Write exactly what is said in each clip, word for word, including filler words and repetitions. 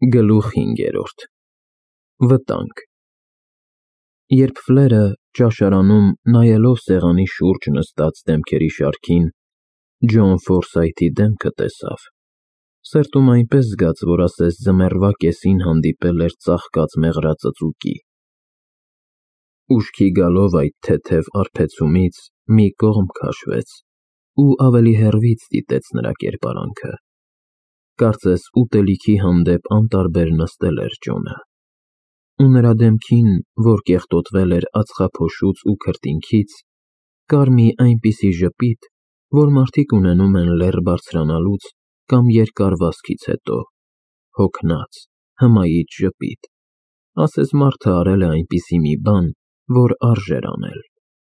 Գլուխ հինգերորդ Վտանգ Երբ Ֆլերը ճաշարանում նայելով սեղանի շուրջ նստած դեմքերի շարքին Ջոն Ֆորսայթի դեմքը տեսավ, սրտում այնպես զգաց, որ ասես ձմեռվա կեսին հանդիպել էր ծաղկած մեղրածծուկի։ Ուշքի գալով այդ թեթև արբեցումից մի կողմ քաշվեց ու ավելի հեռվից դիտեց նրա կերպարանքը, կարծես ուտելիքի հանդեպ անտարբեր նստել էր Ջոնը, ու նրա դեմքին, որ կեղտոտվել էր ածխափոշուց ու քրտինքից, կար մի այնպիսի ժպիտ, որ մարդիկ ունենում են լեռ բարձրանալուց կամ երկար վազքից հետո, հոգնած, հմայիչ ժպիտ, ասես մարդը արել է այնպիսի մի բան, որ արժեր անել։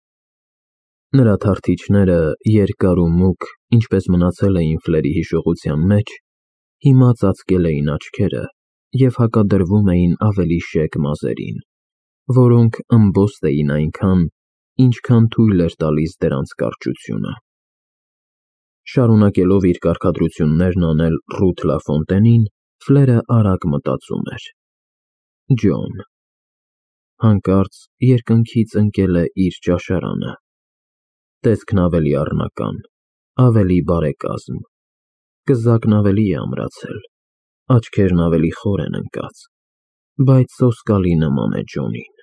Նրա թարթիչները երկար ու մուգ, ինչպես մնացել էին Ֆլերի հիշողության մեջ, հիմա ծածկել էին աչքերը և հակադրվում էին ավելի շեկ մազերին, որոնք ըմբոստ էին այնքան, ինչքան թույլ էր տալիս դրանց կարճությունը։ Շարունակելով իր կարգադրություններն անել Ռութ Լաֆոնտենին, Ֆլերը արագ մտածում էր. Ջոն։ Հանկարծ երկնքից ընկել է իր ճաշարանը։ Տեսքն ավելի առնական, ավելի բարեկազմ, կզակն ավելի է ամրացել, աչքերն ավելի խոր են ընկած, բայց սոսկալի նման է Ջոնին։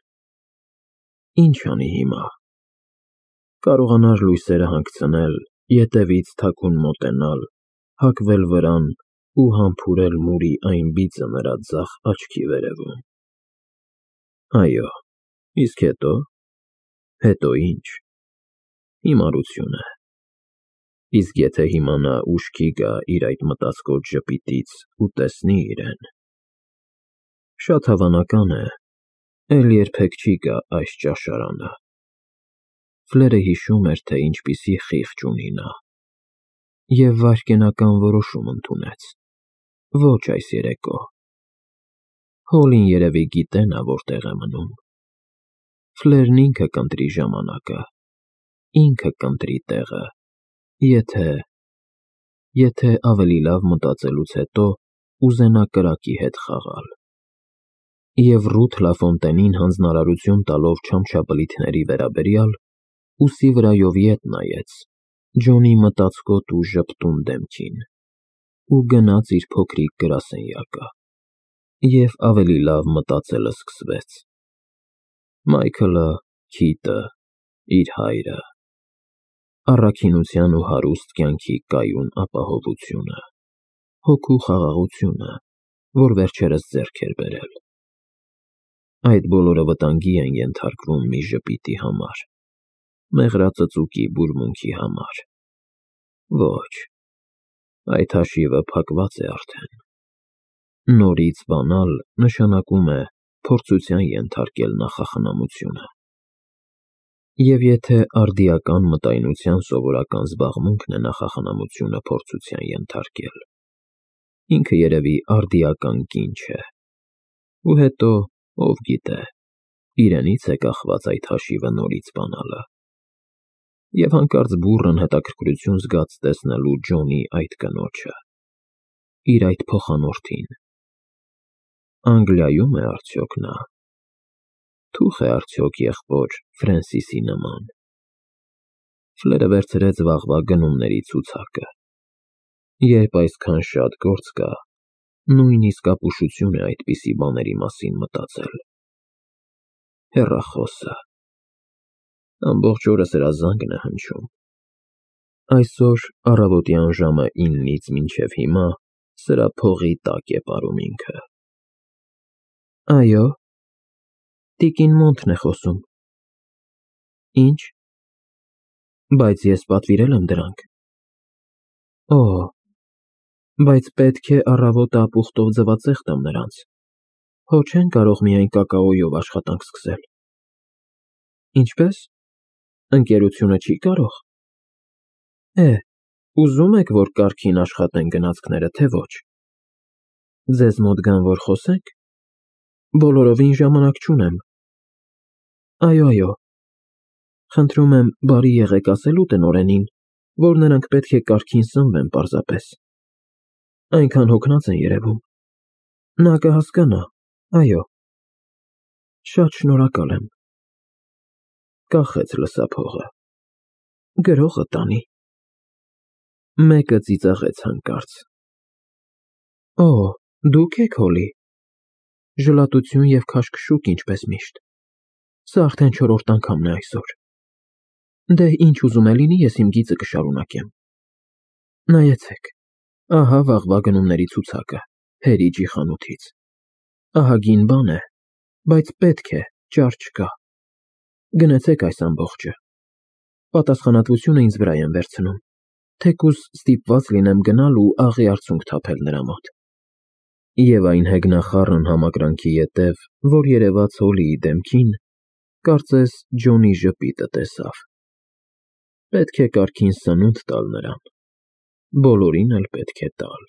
Ինչ անի հիմա։ Կարողանար լույսերը հանգցնել, ետևից թաքուն մոտենալ, հակվել վրան ու համբուրել մուրի այն բիծը նրա ձախ աչքի վերևում։ Այո, իսկ հետո։ Հետո ինչ։ Հիմարություն է։ Իսկ եթե հիմա նա ուշքի գա իր այդ մտածկոտ ժպիտից ու տեսնի իրեն։ Շատ հավանական է, էլ երբեք չի գա այս ճաշարանը։ Ֆլերը հիշում էր, թե ինչպիսի խիղճ ունի նա, և վայրկենական որոշում ընդունեց. ոչ այս երեկո։ Հոլին երևի գիտե նա որտեղ է մնում։ Ֆլերն ինքը կընտրի ժամանակը, ինքը կընտրի տեղը, եթե… եթե ավելի լավ մտածելուց հետո ուզենա կրակի հետ խաղալ։ Եվ Ռութ Լաֆոնտենին հանձնարարություն տալով չամչապլիթների վերաբերյալ, ուսի վրայով ետ նայեց Ջոնի մտածկոտ ու ժպտուն դեմքին ու գնաց իր փոքրիկ գրասենյակը, և ավելի լավ մտածելը սկսվեց. Մայքլը, Քիթը, իր հայրը, առաքինության ու հարուստ կյանքի կայուն ապահովությունը, հոգու խաղաղությունը, որ վերջերս ձեռք էր բերել։ Այդ բոլորը վտանգի են ենթարկվում մի ժպիտի համար, մեղրածծուկի բուրմունքի համար։ Ոչ, այդ հաշիվը փակված է արդեն։ Նորից բանալ նշանակում է փորձության ենթարկել նախախնամությունը։ Եվ եթե արդիական մտայնության սովորական զբաղմունքն է նախախնամությունը փորձության ենթարկել, ինքը երևի արդիական կին չէ։ Ու հետո, ով գիտե, իրենից է կախված այդ հաշիվը նորից բանալը։ Եվ հանկարծ բուռն հետաքրքրություն զգաց տեսնելու Ջոնի այդ կնոջը, իր այդ փոխանորդին։ Անգլիայո՞ւմ է արդյոք նա։ Թուխ է արդյոք եղբոր Ֆրենսիսի նման։ Ֆլերը վերցրեց վաղվա գնումների ցուցակը։ Երբ այսքան շատ գործ կա, նույնիսկ ապուշություն է այդպիսի բաների մասին մտածել։ Հեռախոսը։ Ամբողջ օրը սրա զանգն է հնչում։ Այսօր առավոտյան ժամը իննից մինչև հիմա սրա փողի տակ է ապարում ինքը։ Այո։ Տիկին Մոնթն է խոսում։ Ինչ։ Բայց ես պատվիրել եմ դրանք։ Օ, բայց պետք է առավոտը ապուխտով ձվածեղ տամ նրանց։ Հո չեն կարող միայն կակաոյով աշխատանք սկսել։ Ինչպե՞ս։ Ընկերությունը չի կարող։ Է, ուզում եք, որ կարգին աշխատեն գնացքները, թե ոչ։ Ձեզ մոտ գան, որ խոսենք։ Բոլորովին ժամանակ չունեմ։ Այո, այո։ Խնդրում եմ, բարի եղեք ասելու տնօրենին, որ նրանք պետք է կարգին սնվեն պարզապես։ Այնքան հոգնած են երևում։ Նա կհասկանա, այո։ Շատ շնորհակալ եմ։ Կախեց լսափողը։ Գրողը տանի։ Մեկը ծիծաղեց հանկարծ։ Օ, դուք եք Հոլի։ Ժլատություն և քաշքշուկ ինչպես միշտ։ Սա արդեն չորրորդ անգամն է այսօր։ Դե ինչ ուզում է լինի, ես իմ գիծը կշարունակեմ։ Նայեցեք, ահա վաղվա գնումների ցուցակը, Հերիջի խանութից։ Ահագին բան է, բայց պետք է, ճար չկա։ Գնեցեք այս ամբողջը։ Պատասխանատվությունը ինձ վրա եմ վերցնում, թեկուզ ստիպված լինեմ գնալ ու աղի արցունք թափել նրա մոտ։ Եվ այն հեգնախառն համակրանքի ետև, որ երևաց Հոլիի դեմքին, կարծես Ջոնի ժպիտը տեսավ։ Պետք է կարգին սնունդ տալ նրան, բոլորին էլ պետք է տալ։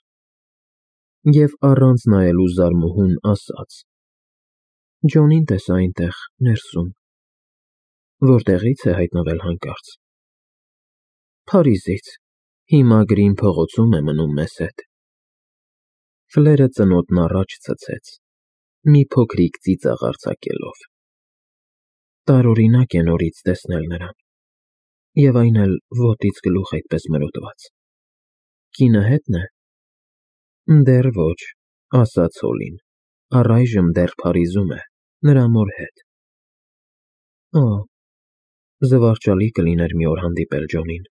Եվ առանց նայելու զարմուհուն ասաց. Ջոնին տեսա այնտեղ, ներսում։ Որտեղից է հայտնվել հանկարծ։ Փարիզից, հիմա Գրին փողոցում է մնում մեզ հետ։ Ֆլերը ծնոտն առաջ ցցեց, մի փոքրիկ ծիծաղ արձակելով։ Տարօրինակ է նորից տեսնել նրան, և այն էլ ոտից գլուխ այդպես մրոտված։ Կինը հետն է։ Դեռ ոչ, ասաց Հոլին, առայժմ դեռ Փարիզում է, նրա մոր հետ։ Օ, զվարճալի կլիներ մի օր հանդիպել Ջոնին։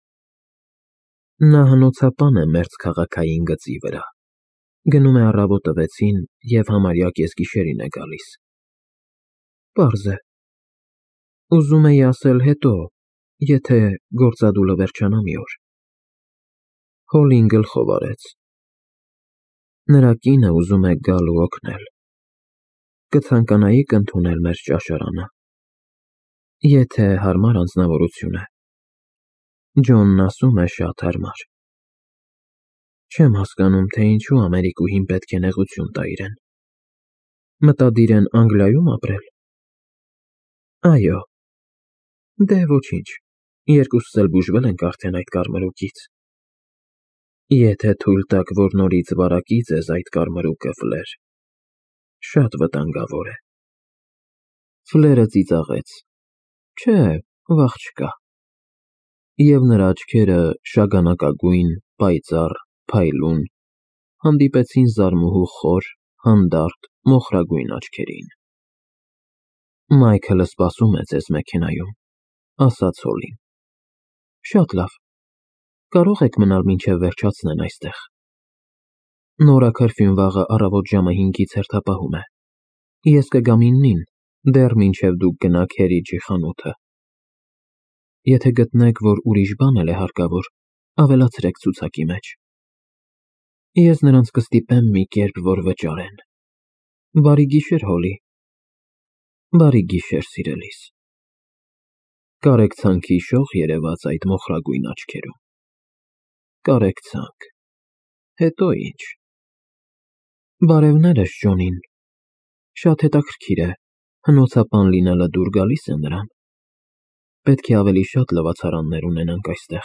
Նա հնոցապան է մերձքաղաքային գծի վրա, գնում է առավոտը վեցին և համարյա կեսգիշերին է գալիս։ Պարզ է։ Ուզում էի ասել հետո, եթե գործադուլը վերջանա մի օր։ Հոլին գլխով արեց։ Նրա կինը ուզում է գալ ու օգնել։ Կցանկանայիք ընդունել մեր ճաշարանը։ Եթե հարմար անձնավորություն է։ Ջոնն ասում է շատ հարմար։ Չեմ հասկանում, թե ինչու Ամերիկուհին պետք է նեղություն տա իրեն։ Մտադիր են Անգլիայում ապրել։ Այո։ Դե ոչինչ, երկուսս էլ բուժվել ենք արդեն այդ կարմրուկից։ Եթե թույլ տաք, որ նորից վարակի ձեզ այդ կարմրուկը, Ֆլեր, շատ վտանգավոր է։ Ֆլերը ծիծաղեց։ Չէ, վախ չկա։ Եվ նրա աչքերը շագանակագույն, պայծառ, փայլուն, հանդիպեցին զարմուհու խոր, հանդարտ, մոխրագույն աչքերին։ Մայքլը սպասում է ձեզ մեքենայում, ասաց Հոլին։ Շատ լավ, կարող եք մնալ մինչև վերջացնեն այստեղ։ Նորաքրֆյուն վաղը առավոտ ժամը հինգից հերթապահում է։ Ես կգամ իննին, դեռ մինչև դուք գնաք Հերիջի խանութը։ Եթե գտնեք, որ ուրիշ բան էլ է հարկավոր, ավելացրեք ցուցակի մեջ։ Ես նրանց կստիպեմ մի կերպ, որ վճարեն։ Բարի գիշեր, Հոլի։ Բարի գիշեր, սիրելիս։ Կարեկցանքի շող երևաց այդ մոխրագույն աչքերում։ Կարեկցանք։ Հետո ինչ։ Բարևներս Ջոնին։ Շատ հետաքրքիր է, հնոցապան լինելը դուր գալիս է նրան։ Պետք է ավելի շատ լվացարաններ ունենանք այստեղ։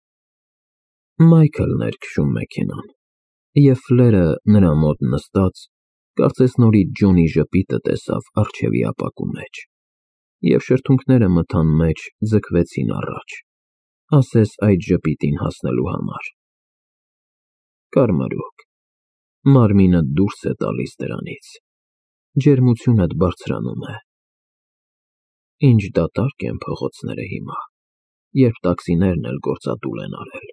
Մայքլն էր քշում մեքենան, և Ֆլերը նրա մոտ նստած, կարծես նորից Ջոնի ժպիտը տեսավ առջևի ապակու մեջ, և շրթունքները մթան մեջ ձգվեցին առաջ, ասես այդ ժպիտին հասնելու համար։ Կարմրուկ, մարմինդ դուրս է տալիս դրանից, ջերմությունդ բարձրանում է։ Ինչ դատարկ են փողոցները հիմա, երբ տաքսիներն էլ գործադուլ են արել։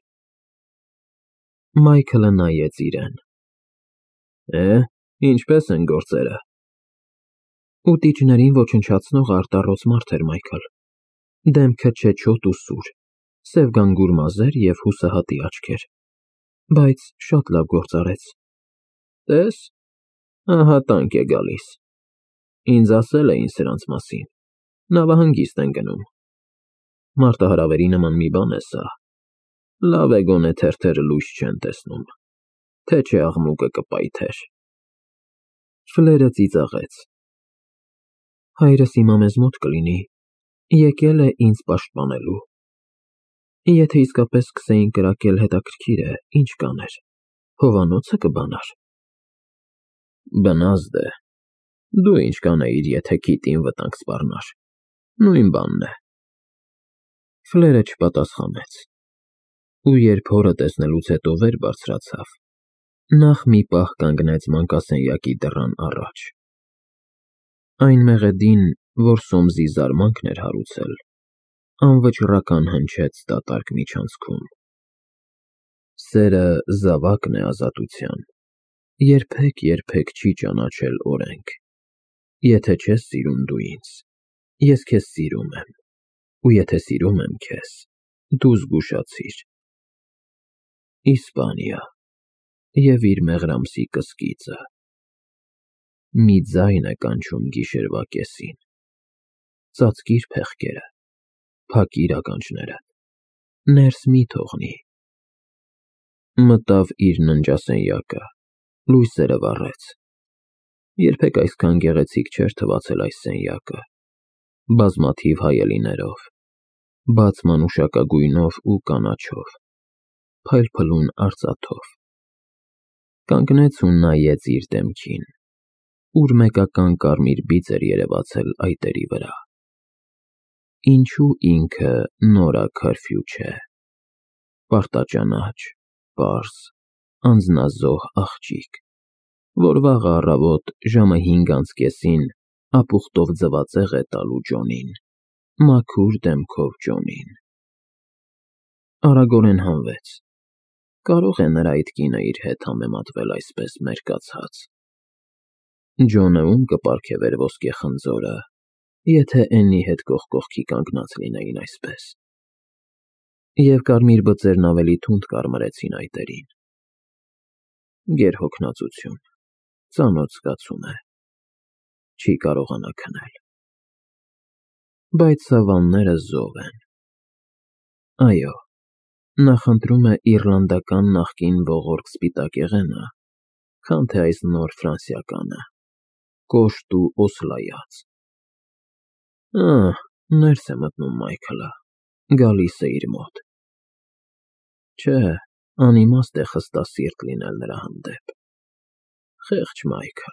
Մայքլը նայեց իրեն։ Է, ինչպե՞ս են գործերը։ Ուտիչներին ոչնչացնող արտառոց մարդ էր Մայքլ։ Դեմքը չեչոտ ու սուր, սև գանգուր մազեր և հուսահատի աչքեր, բայց շատ լավ գործ արեց։ Տես, ահա տանկ է գալիս։ Ինձ ասել էին սրանց մասին, նավահանգիստ են գնում։ Մարտահրավերի նման մի բան է սա։ Լավ է գոնե թերթերը լույս չեն տեսնում, թե չէ աղմուկը կպայթեր։ Ֆլերը ծիծաղեց։ Հայրս հիմա մեզ մոտ կլինի, եկել է ինձ պաշտպանելու։ Եթե իսկապես սկսեին կրակել, հետաքրքիր է, ինչ կաներ, հովանոցը կբանար։ Բնազդ է։ Դու ինչ կանեիր, եթե քիտին վտանգ սպառնար։ Նույն բանն է։ Ֆլերը չպատասխանեց, ու երբ հորը տեսնելուց հետո վեր բարձրացավ, նախ մի պահ կանգնեց մանկասենյակի դռան առաջ։ Այն մեղեդին, որ Սոմսի զարմանքն էր հարուցել, անվճռական հնչեց դատարկ միջանցքում։ Սերը զավակն է ազատության, երբեք երբեք չի ճանաչել օրենք։ Եթե չես սիրում դու ինձ, ես քեզ սիրում եմ, ու եթե սիրում եմ քեզ, դու զգուշացիր։ Իսպանիա և իր մեղրամսի կսկիծը։ Մի ձայն է կանչում գիշերվա կեսին։ Ծածկիր փեղկերը, փակիր ականջներդ, ներս մի թողնի։ Մտավ իր ննջասենյակը, լույսերը վառեց։ Երբեք այսքան գեղեցիկ չէր թվացել այս սենյակը, բազմաթիվ հայելիներով, բաց մանուշակագույնով ու կանաչով, փայլփլուն արծաթով։ Կանգնեց ու նայեց իր դեմքին, ուր մեկական կարմիր բիծ էր երևացել այտերի վրա։ Ինչու ինքը Նորա Քարֆյու չէ, պարտաճանաչ, պարզ, անձնազոհ աղջիկ, որ վաղը առավոտ ժամը հինգ անց կեսին ապուխտով ձվածեղ է տալու Ջոնին, մաքուր դեմքով Ջոնին։ Արագորեն հանվեց։ Կարո՞ղ է նրա այդ կինը իր հետ համեմատվել այսպես մերկացած։ Ջոնը ում կպարգևեր ոսկե խնձորը, եթե Էննի հետ կողք կողքի կանգնած լինեին այսպես։ Եվ կարմիր բծերն ավելի թունդ կարմրեցին այտերին։ Գերհոգնածություն, ծանոթ զգացում է, չի կարողանա քնել։ Բայց սավանները զով են։ Այո, նախընտրում է իռլանդական նախկին ողորկ սպիտակեղենը, քան թե այս նոր ֆրանսիականը, կոշտ ու օսլայած։ Ահ, ներս է մտնում Մայքլը, գալիս է իր մոտ։ Չէ, անիմաստ է խստասիրտ լինել նրա հանդեպ։ Խեղճ Մայքլ։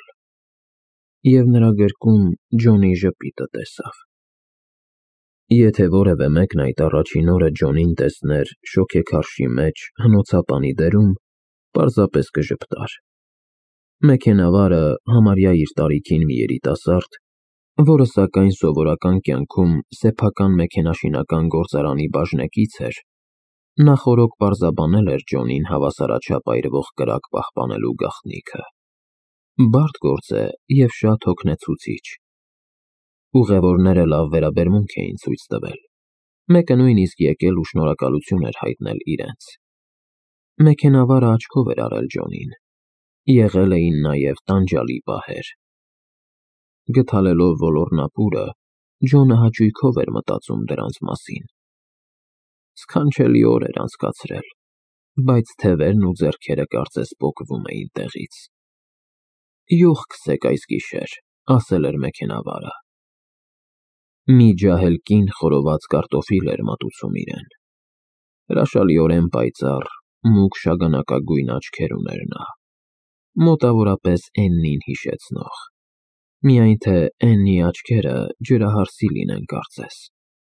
Եվ նրա գրկում Ջոնի ժպիտը տեսավ։ Եթե որևէ մեկն այդ առաջին օրը Ջոնին տեսներ շոգեքարշի մեջ հնոցապանի դերում, պարզապես կժպտար։ Մեքենավարը համարյա իր տարիքին մի երիտասարդ, որը սակայն սովորական կյանքում սեփական մեքենաշինական գործարանի բաժնեկից էր, նախօրոք պարզաբանել էր Ջոնին հավասարաչափ այրվող կրակ պահպանելու գաղտնիքը։ Բարդ գործ է և շատ հոգնեցուցիչ։ Ուղևորները լավ վերաբերմունք էին ցույց տվել, մեկը նույնիսկ եկել ու շնորհակալություն էր հայտնել իրենց։ Մեքենավարը աչքով էր առել Ջոնին, եղել էին նաև տանջալի պահեր։ Գթալելով ոլորնապուրը, Ջոնը հաճույքով էր մտածում դրանց մասին։ Սքանչելի օր էր անցկացրել, բայց թևերն ու ձեռքերը կարծես պոկվում էին տեղից։ Յուղ գցեք այս գիշեր, ասել էր մեքենավարը։ Մի ջահել կին խորոված կարտոֆիլ էր մատուցում իրեն։ Հրաշալիորեն պայծառ, մուգ շագանակագույն աչքեր ուներ նա, մոտավորապես Էննին հիշեցնող, միայն թե Էննի աչքերը ջրահարսի լինեն կարծես։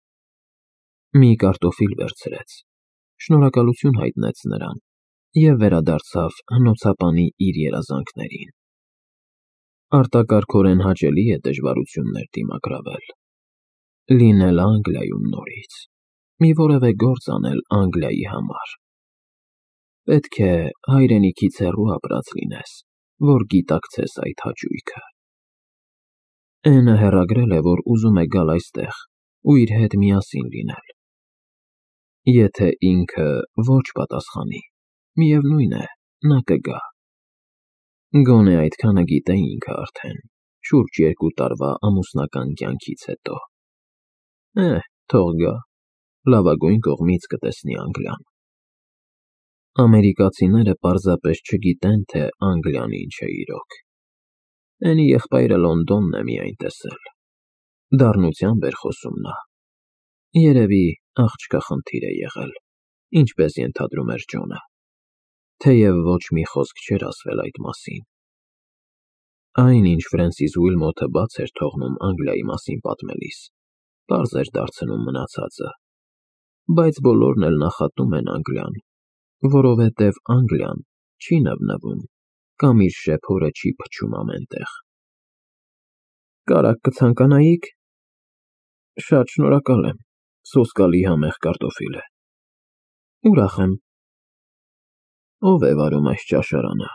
Մի կարտոֆիլ վերցրեց, շնորհակալություն հայտնեց նրան և վերադարձավ հնոցապանի իր երազանքներին։ Արտակարգորեն հաճելի է դժվարություններ դիմագրավել, լինել Անգլիայում նորից, մի որևէ գործ անել Անգլիայի համար։ Պետք է հայրենիքից հեռու ապրած լինես, որ գիտակցես այդ հաճույքը։ Էնը հեռագրել է, որ ուզում է գալ այստեղ ու իր հետ միասին լինել։ Եթե ինքը ոչ պատասխանի, միևնույն է, նա կգա։ Գոնե այդքանը գիտե ինքը արդեն, շուրջ երկու տարվա ամուսնական կյանքից հետո։ Էհ, թող գա, լավագույն կողմից կտեսնի Անգլիան։ Ամերիկացիները պարզապես չգիտեն, թե Անգլիան ինչ է իրոք։ Էնի եղբայրը Լոնդոնն է միայն տեսել։ Դառնությամբ էր խոսում նա։ Երևի աղջկա խնդիր է եղել, ինչպես ենթադրում էր Ջոնը, թեև ոչ մի խոսք չէր ասվել այդ մասին։ Այն, ինչ Ֆրենսիս Ուիլմոթը բաց էր թողնում Անգլիայի մասին պատմելիս, պարզ էր դարձնում մնացածը, բայց բոլորն էլ նախատում են Անգլիան, որովհետև Անգլիան չի նվնվում կամ իր շեփորը չի փչում ամենտեղ։ Կարագ կցանկանայիք։ Շատ շնորհակալ եմ, սոսկալի համեղ կարտոֆիլ է։ Ուրախ եմ։ Ո՞վ է վարում այս ճաշարանը։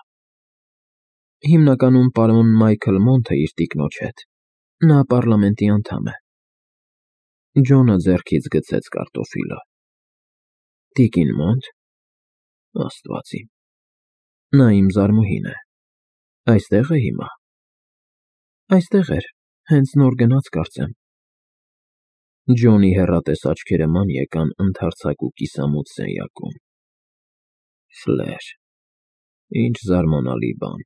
Հիմնականում պարոն Մայքլ Մոնթը իր տիկնոջ հետ, նա պառլամենտի անդամ է։ Ջոնը ձեռքից գցեց կարտոֆիլը։ Տիկին Մոնթ։ Աստված իմ։ Նա իմ զարմուհին է։ Այստեղ է հիմա։ Այստեղ էր, հենց նոր գնաց կարծեմ։ Ջոնի հեռատես աչքերը ման եկան ընդարձակ ու կիսամութ սենյակում։ Ֆլեր, ինչ զարմանալի բան։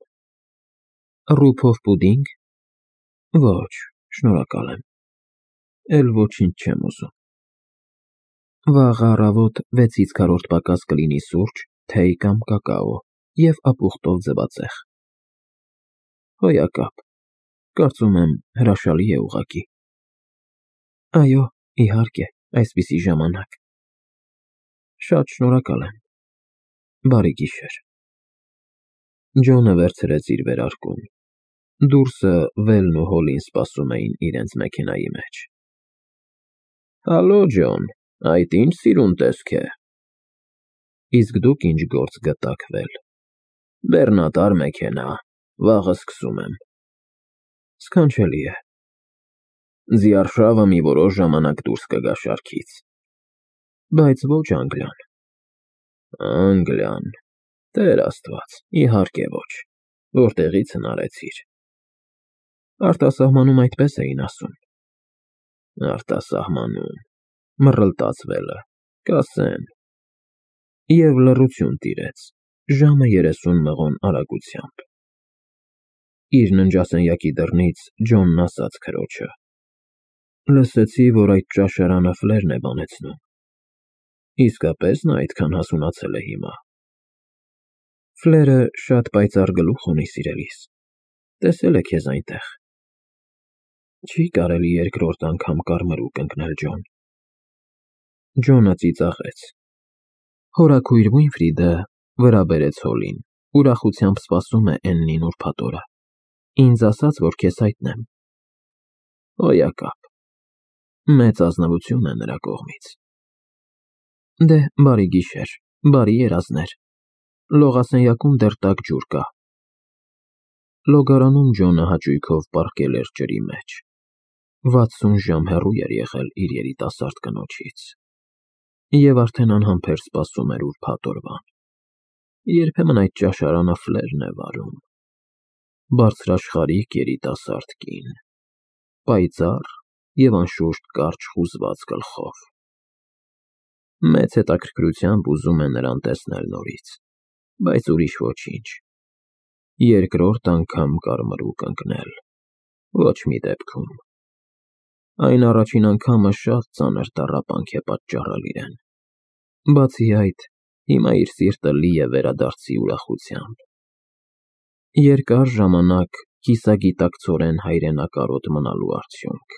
Ռուփով պուդինգ։ Ոչ, շնորհակալ եմ։ Էլ ոչինչ չեմ ուզում։ Վաղ առավոտ վեցից քառորդ պակաս կլինի սուրճ, թեյ կամ կակաո և ապուխտով ձվածեղ։ Հոյակապ, կարծում եմ հրաշալի է ուղղակի։ Այո, իհարկե, այսպիսի ժամանակ։ Շատ շնորհակալ եմ։ Բարի գիշեր։ Ջոնը վերցրեց իր վերարկուն։ Դուրսը Վելն ու Հոլին սպասում էին իրենց մեքենայի մեջ։ Հալո, Ջոն, այդ ինչ սիրուն տեսք է։ Իսկ դուք ինչ գործ գտաք, Վել։ Բեռնատար մեքենա, վաղը սկսում եմ։ Սքանչելի է։ Ձիարշավը մի որոշ ժամանակ դուրս կգա շարքից։ Բայց ոչ Անգլիան։ Անգլիան, Տեր Աստված, իհարկե ոչ, որտեղից հնարեցիր։ Արտասահմանում այդպես էին ասում։ Արտասահմանում, մռլտաց Վելը, կասեն։ Եվ լռություն տիրեց, ժամը երեսուն մղոն արագությամբ։ Իր ննջասենյակի դռնից Ջոնն ասաց քրոջը. Լսեցի, որ այդ ճաշարանը Ֆլերն է բանեցնում։ Իսկապես նա այդքան հասունացել է հիմա։ Ֆլերը շատ պայծառ գլուխ ունի, սիրելիս, տեսել է քեզ այնտեղ։ Չի կարելի երկրորդ անգամ կարմրուկ ընկնել, Ջոն։ Ջոնը ծիծաղեց։ Հորաքույր Ուինֆրիդը վրա բերեց Հոլին, ուրախությամբ սպասում է Էննին ուրբաթ օրը։ Ինձ ասաց, որ քեզ հայտնեմ։ Հոյակապ։ Մեծ ազնվություն է նրա կողմից։ Դե, բարի գիշեր, բարի երազներ։ Լողասենյակում դեռ տաք ջուր կա։ Լոգարանում Ջոնը հաճույքով պառկել էր ջրի մեջ։ վաթսուն ժամ հեռու էր եղել իր երիտասարդ կնոջից։ Եվ արդեն անհամբեր սպասում էր ուրբաթ օրվան։ Երբեմն այդ ճաշարանը Ֆլերն է վարում։ Բարձրաշխարհիկ երիտասարդ կին, պայծառ և անշուշտ կարճ խուզված գլխով։ Մեծ հետաքրքրությամբ ուզում է նրան տեսնել նորից, բայց ուրիշ ոչինչ։ Երկրորդ անգամ կարմրուկ ընկնել, ոչ մի դեպքում։ Այն առաջին անգամը շատ ծանր տառապանք է պատճառել իրեն։ Բացի այդ, հիմա իր սիրտը լի է վերադարձի ուրախությամբ։ Երկար ժամանակ կիսագիտակցորեն հայրենակարոտ մնալու արդյունք։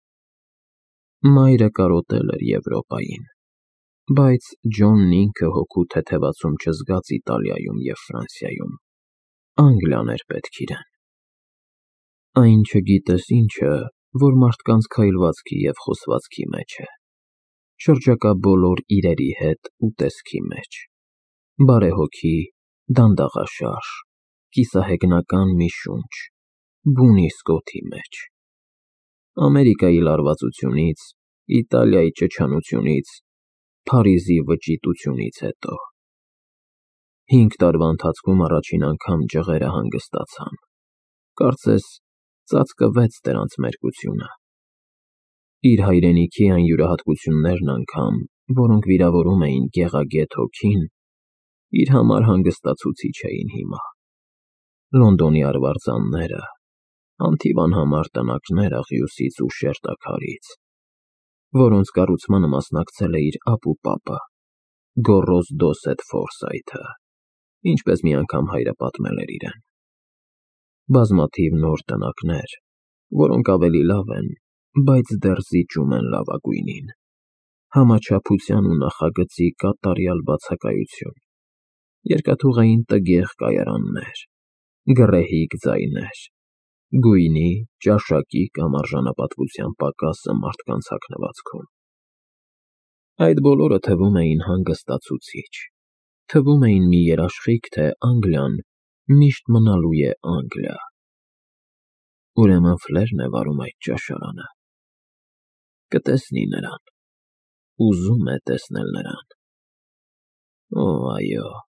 Մայրը կարոտել էր Եվրոպային, բայց Ջոնն ինքը հոգու թեթևացում չզգաց Իտալիայում և Ֆրանսիայում։ Անգլիան էր պետք իրեն։ Այն չգիտես ինչը, որ մարդկանց քայլվածքի և խոսվածքի մեջ է, շրջակա բոլոր իրերի հետ ուտեսքի մեջ, բարեհոգի, դանդաղաշարժ, կիսահեգնական մի շունչ, բունի սկոթի մեջ։ Ամերիկայի լարվածությունից, Իտալիայի ճչանությունից, Փարիզի վճիտությունից հետո։ Հինգ տարվա ընթացքում առաջին անգամ ջղերը հանգստացան։ Կարծես ծածկվեց դրանց մերկությունը։ Իր հայրենիքի այն յուրահատկություններն անգամ, որոնք վիրավորում էին գեղագետ հոգին, իր համար հանգստացուցիչ էին հիմա։ Լոնդոնի արվարձանները, անթիվ անհամար տնակներ աղյուսից ու շերտաքարից, որոնց կառուցմանը մասնակցել է իր ապուպապը, Գոռոզ Դոսեթ Ֆորսայթը, ինչպես մի անգամ հայրը պատմել էր իրեն։ բազմաթիվ նոր տնակներ, որոնք ավելի լավ են, բայց դեռ զիջում են լավագույնին, համաչափության ու նախագծի կատարյալ բացակայություն, երկաթուղային տգեղ կայարաններ, գռեհիկ ձայներ, գույնի, ճաշակի կամ արժանապատվության պակասը մարդկանց հագնվածքում։ Այդ բոլորը թվում էին հանգստացուցիչ, թվում էին մի երաշխիք, թե Անգլիան միշտ մնալու է Անգլիա։ Ուրեմն Ֆլերն է վարում այդ ճաշարանը։ Կտեսնի նրան, ուզում է տեսնել նրան։ Օ, այո,